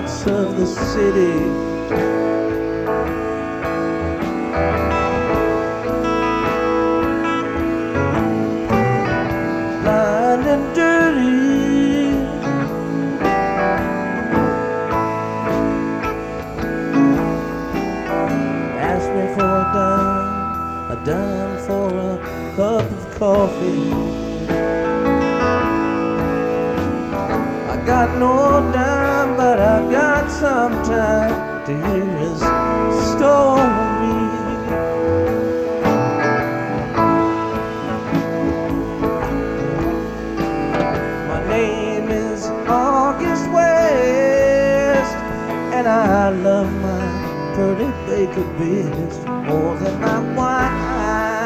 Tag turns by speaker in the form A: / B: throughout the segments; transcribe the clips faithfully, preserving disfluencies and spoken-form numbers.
A: streets of the city. Blind and dirty, ask me for a dime, a dime for a cup of coffee. Got no dime, but I've got some time to hear his story. My name is August West, and I love my pretty baker bitch more than my wine.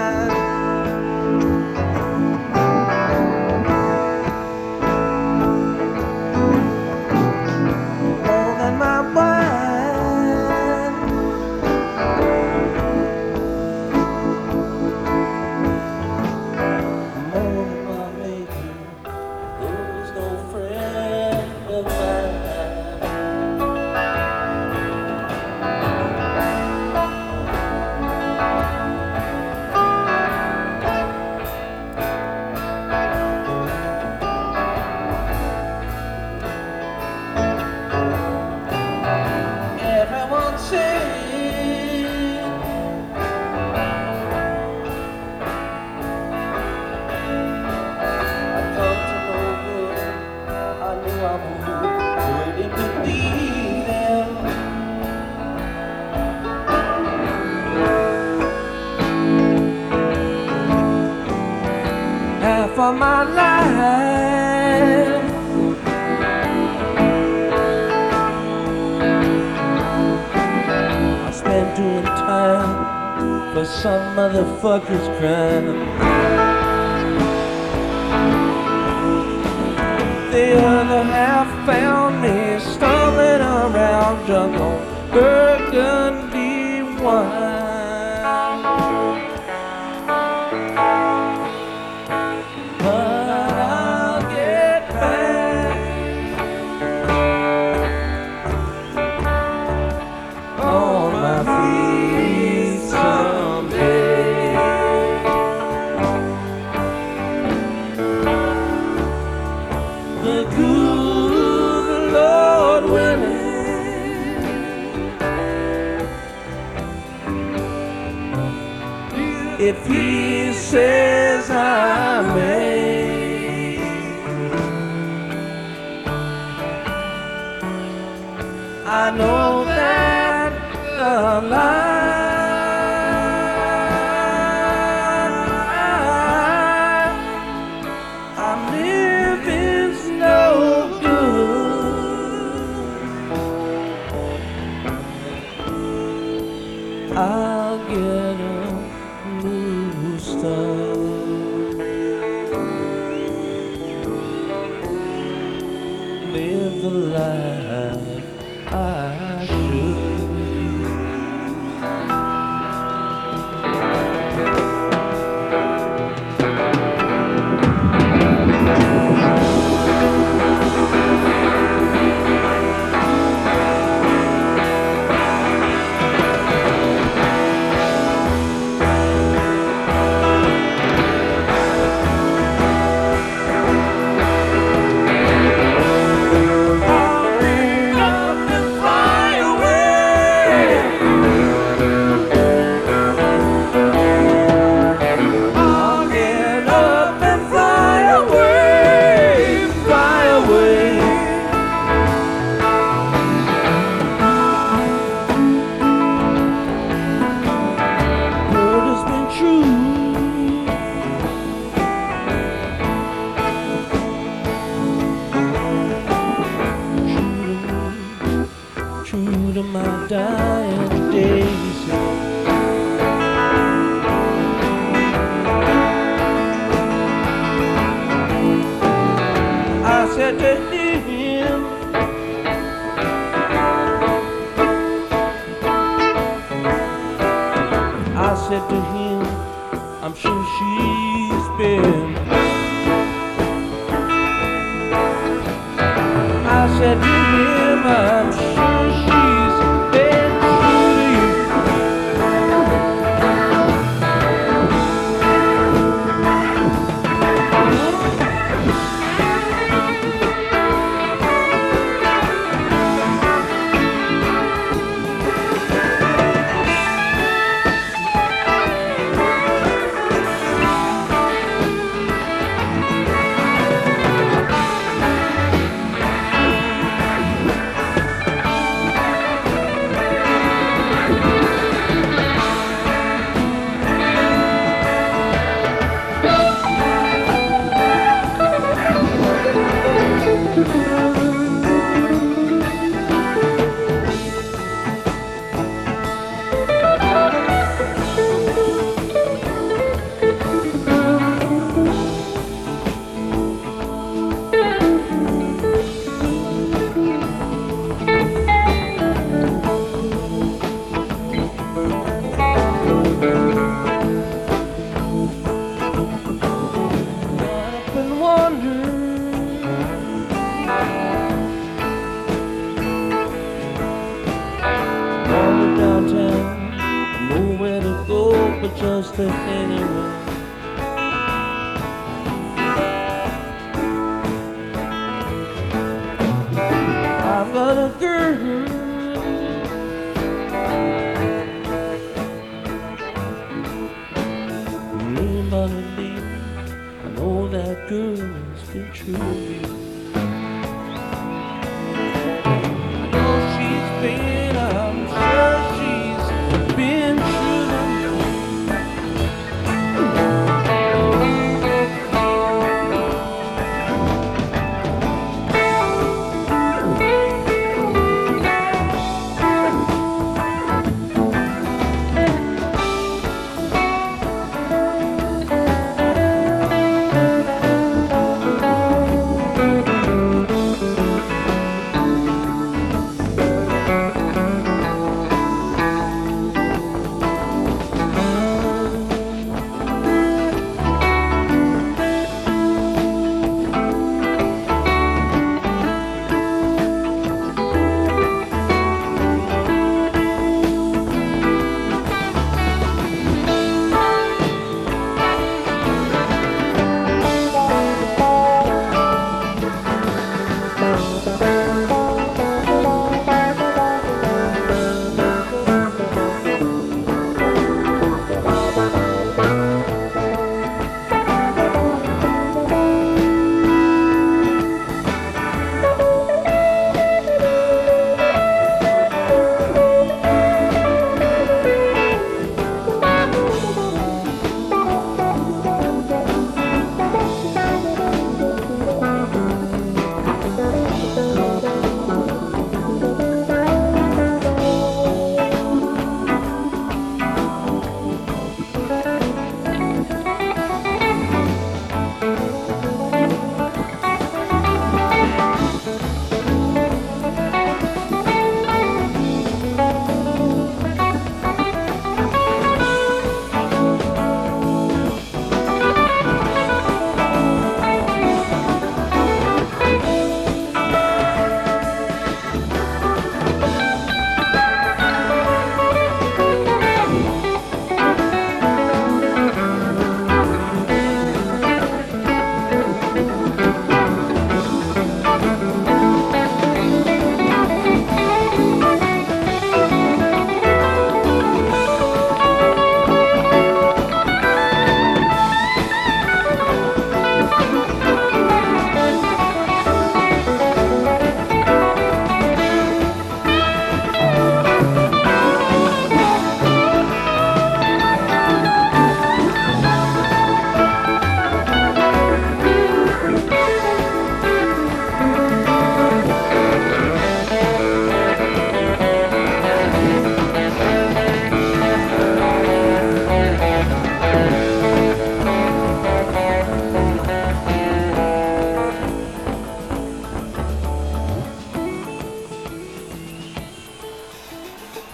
A: Half of my life I spent doing time for some motherfucker's crime. The other half found me stumbling around drunk on burgundy wine. The good Lord willing, if He says I may, I know that the life I'm living's no good. I'll get a new start. Live the life I should. True to my dying days, I said to him, I said to him, I'm sure she's been. I said to him, I'm sure just anyway. I've got a girl, anybody leave, I know that girl's been true to you.